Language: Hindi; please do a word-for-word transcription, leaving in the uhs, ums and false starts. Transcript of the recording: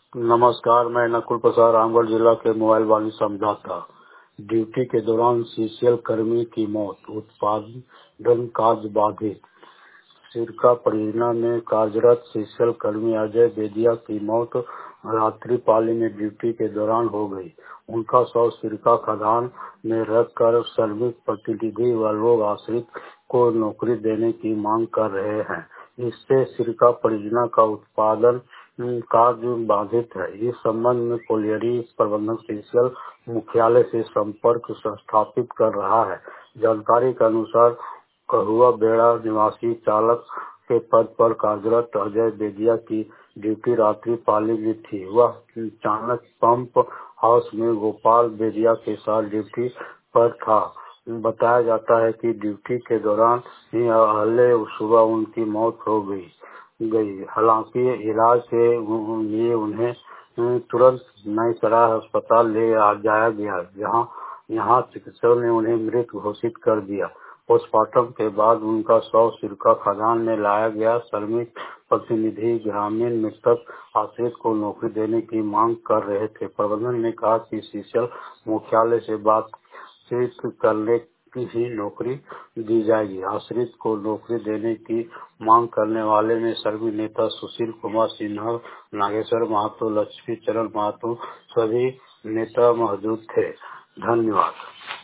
नमस्कार, मैं नकुल प्रसाद रामगढ़ जिला के मोबाइल वाली समझा था। ड्यूटी के दौरान सीसीएल कर्मी की मौत, उत्पादन कार्य बाधित। सिरका परियोजना में कार्यरत सीसीएल कर्मी अजय बेदिया की मौत रात्रि पाली में ड्यूटी के दौरान हो गई। उनका शव सिरका खदान में रखकर श्रमिक प्रतिनिधि व लोग आश्रित को नौकरी देने की मांग कर रहे हैं। इससे सिरका परियोजना का उत्पादन कार्य बाधित है। इस संबंध में कोलियरी प्रबंधक सीसीएल मुख्यालय से संपर्क स्थापित कर रहा है। जानकारी के अनुसार कहुआ बेड़ा निवासी चालक के पद पर कार्यरत अजय बेदिया की ड्यूटी रात्रि पाली में थी। वह चाणक्य पंप हाउस में गोपाल बेदिया के साथ ड्यूटी पर था। बताया जाता है कि ड्यूटी के दौरान ही अगले सुबह उनकी मौत हो गई गई हालांकि इलाज के लिए उन्हें तुरंत नई सराय अस्पताल ले जाया गया, जहां यहां चिकित्सकों ने उन्हें मृत घोषित कर दिया। पोस्टमार्टम के बाद उनका शव सिरका खदान में लाया गया। श्रमिक प्रतिनिधि ग्रामीण मृतक आश्रित को नौकरी देने की मांग कर रहे थे। प्रबंधन ने कहा कि सीसीएल मुख्यालय से बातचीत करने की ही नौकरी दी जाएगी। आश्रित को नौकरी देने की मांग करने वाले में सर्वी नेता सुशील कुमार सिन्हा, नागेश्वर महतो, लक्ष्मी चरण महतो सभी नेता मौजूद थे। धन्यवाद।